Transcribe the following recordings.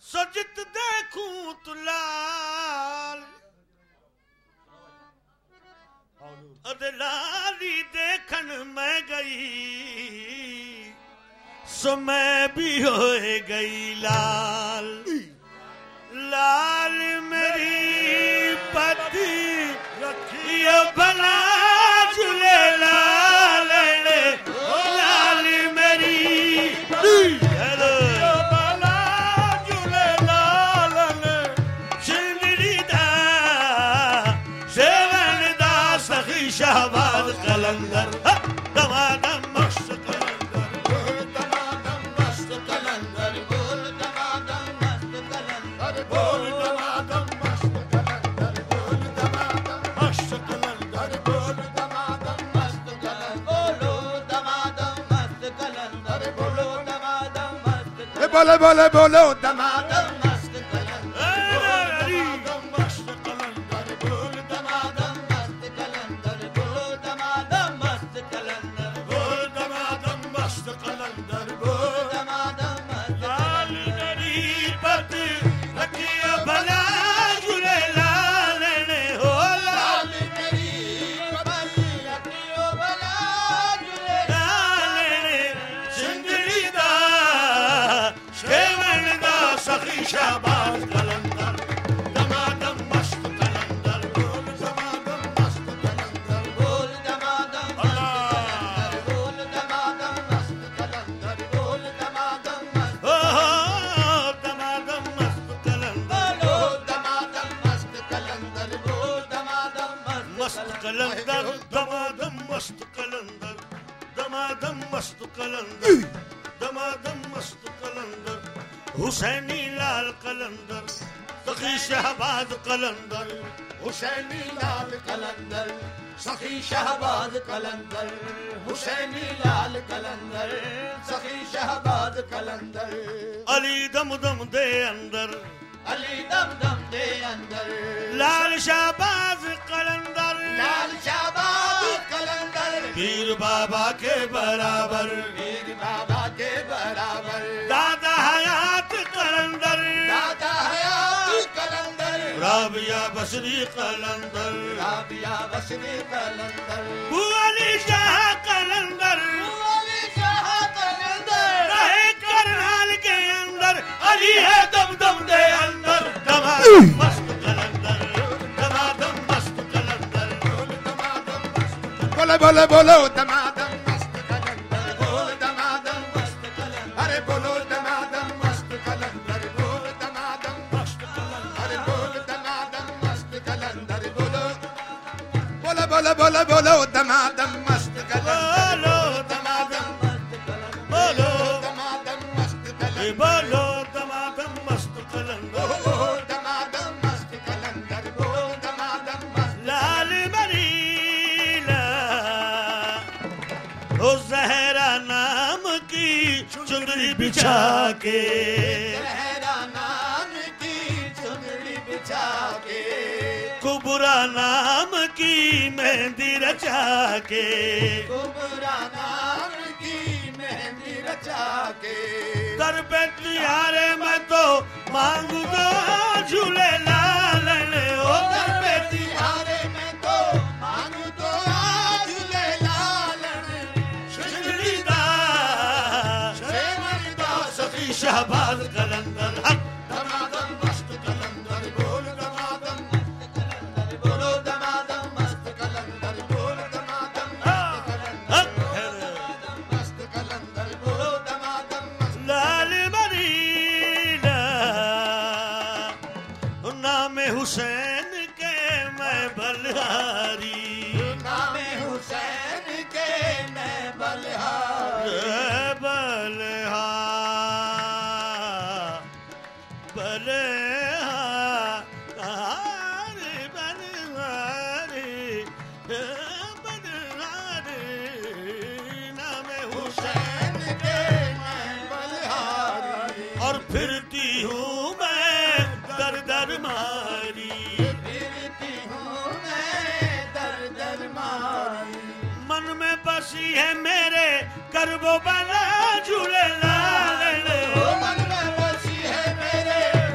सजित देखूं तो लाल अरे लाली देखन मैं गई सो मैं भी हो गई लाल लाल मेरी पति रखियो भला झूले लाल लाल मेरी भला झूले लाल सिंदरी दा सेवन दा सखी शहबाज कलंदर दमादम मस्त कलंदर दमादम मस्त कलंदर बोल दमादम मस्त कलंदर बोल दमादम मस्त कलंदर बोल दमादम मस्त कलंदर बोल दमादम मस्त कलंदर बोलो दमादम मस्त कलंदर बोलो दमादम मस्त बोलो बोलो बोलो दमादम मस्त कलंदर मस्त कलंदर बोल दमादम मस्त कलंदर बोलो दमादम मस्त कलंदर बोल दमादम मस्त कलंदर बोल दमादम मस्त लाल मेरी पत रखियो भला झूले लाल ने हो लाल मेरी पत रखियो भला झूले लाल ने सिंदरी दा शेवन दा सखी शहबाज कलंदर दमादम मस्त कलंदर बोल दमादम मस्त कलंदर बोल दमादम मस्त कलंदर बोल दमादम मस्त दमादम मस्त कलंदर बोलो दमादम मस्त कलंदर बोल दमादम मस्त कलंदर दमादम मस्त कलंदर दमादम मस्त कलंदर दमादम मस्त कलंदर हुसैनी लाल कलंदर सखी शहबाज कलंदर हुसैनी लाल कलंदर सखी शहबाज कलंदर हुसैनी लाल कलंदर सखी शहबाज कलंदर अली दम दम दे अंदर अली दम दम दे अंदर लाल शहबाज कलंदर लाल शहबाज कलंदर पीर बाबा के बराबर पीर बाबा के बराबर दादा हयात कलंदर दादा हयात कलंदर राबिया बसरी कलंदर राबिया बसरी कलंदर बुअली शाह कलंदर बुअली शाह कलंदर रहे करनाल के अंदर अली है दम दम दे अंदर दमादम मस्त कलंदर दमादम मस्त कलंदर बोल दमादम मस्त बोलो बोलो बोलो दमादम मस्त कलंदर बोल दमादम मस्त कलंदर अरे बोलो दमादम मस्त कलंदर बोल दमादम मस्त कलंदर अरे बोल दमादम मस्त कलंदर बोलो बोलो बोलो बोलो बोलो दमादम मस्त कलंदर बोलो दमादम मस्त कलंदर बोलो दमादम मस्त कलंदर बोलो दमादम मस्त कलंदर बोलो दमादम मस्त कलंदर बोलो दमादम मस्त लाल मरीला ओ जहरा नाम की चुनरी बिछा के जहरा नाम की चुनरी बिछा के कुबरा नाम की मेहंदी रचा के कुबरा नाम की मेहंदी रचा के दर पे तिहारे मैं तो मांगू दो झूले लाल ने ओ दर पे तिहारे में तो मांगू तो आज ले लालन सिंदरी दा शेवन दा सखी शहबाज कलंदर हक दमादम मस्त कलंदर बोल दमादम मस्त कलंदर बोलो दमादम मस्त कलंदर बोल दमादम मस्त कलंदर बोलो दमादम मस्त लाल मरीना नाम हुसैन के मैं बलहारी नाम हुसैन के मैं बलहारी हुसैन के मैं बलहारी और फिरती हूँ मैं दर दर मारी फिरती हूँ मैं दर दर मारी मन में बसी है मेरे करबो बला झूले लाल मन में बसी है मेरे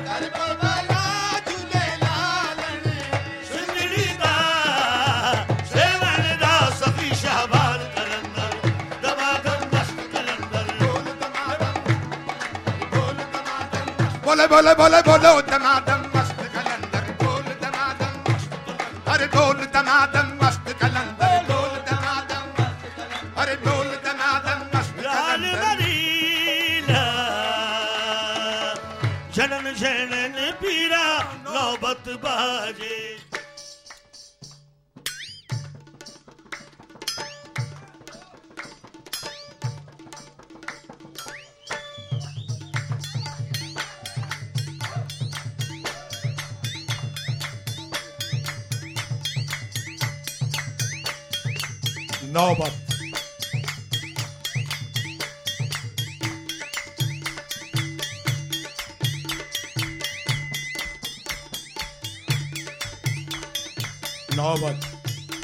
बोले बोले बोले बोलो दमादम मस्त कलंदर बोल दमादम अरे बोल दमादम मस्त कलंदर बोल दमादम अरे बोल दमादम मस्त लाल कलंदर मरीला जनन शरण पीरा नौबत बाजे नौबत नौबत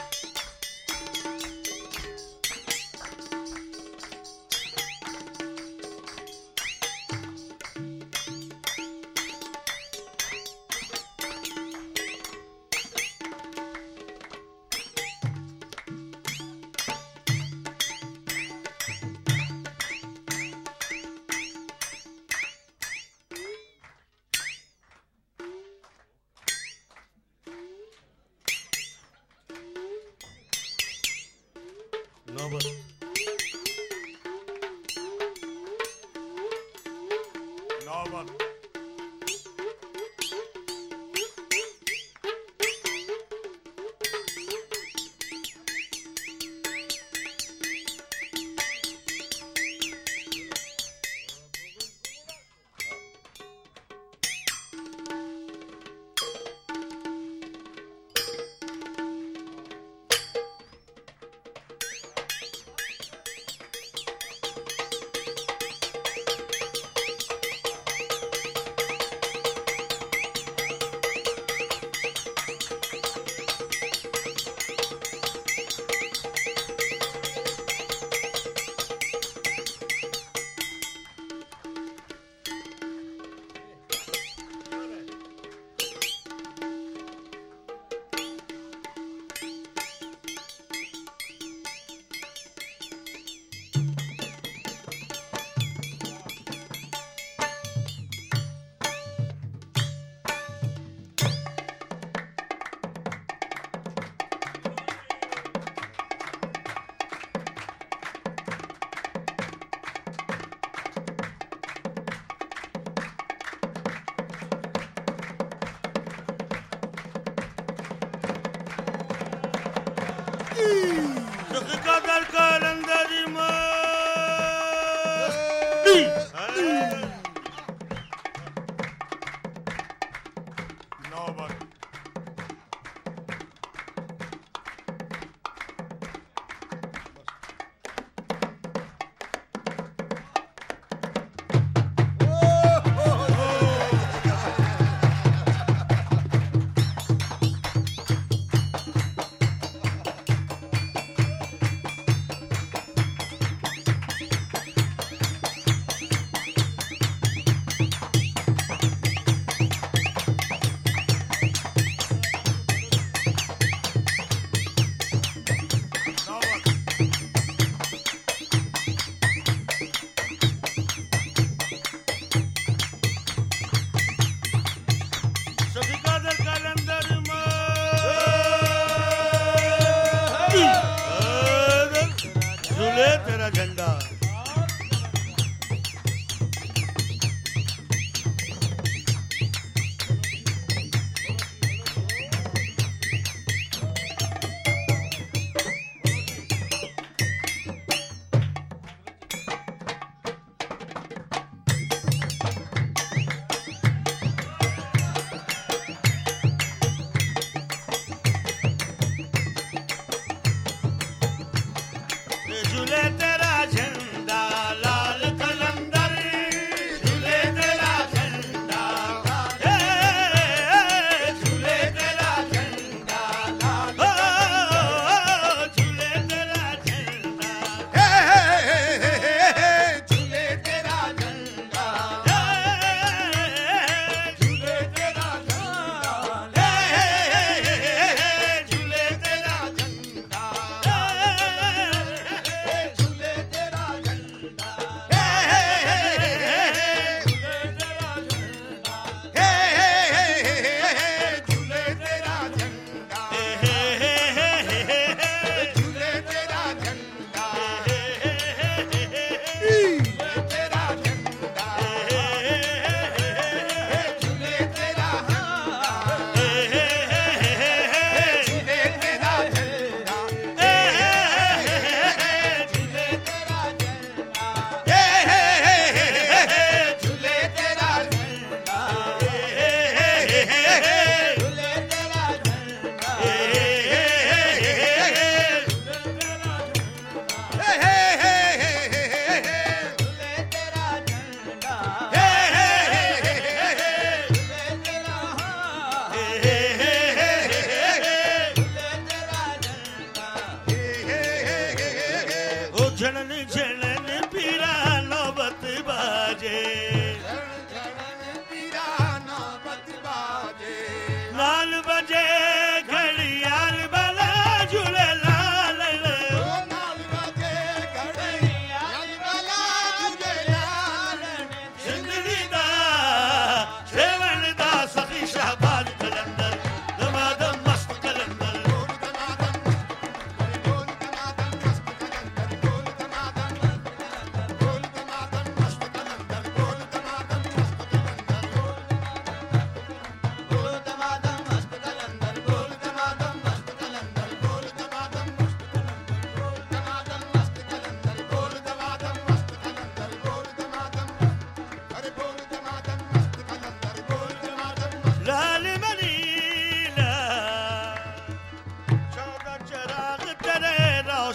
नौबत नौबत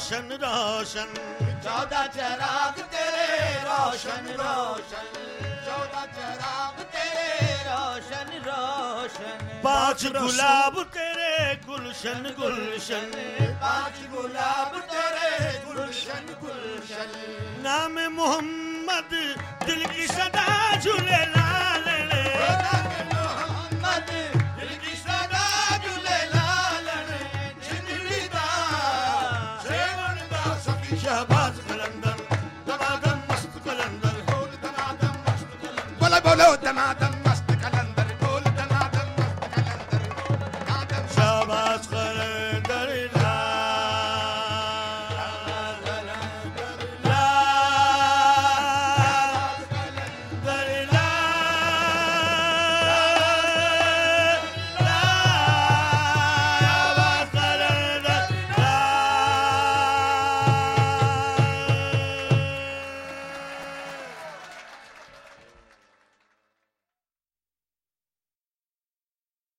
रोशन रोशन 14 चिराग तेरे रोशन रोशन 14 चिराग तेरे रोशन रोशन 5 गुलाब तेरे गुलशन गुलशन 5 गुलाब तेरे गुलशन गुलशन नाम मोहम्मद दिल की सदा झूले लाल ले मोहम्मद दिल की सदा झूले लाल रे जिंदगी दा सेवन दा सखी शहबाज कलंदर दमादम मस्त कलंदर बोलो बोलो दमादम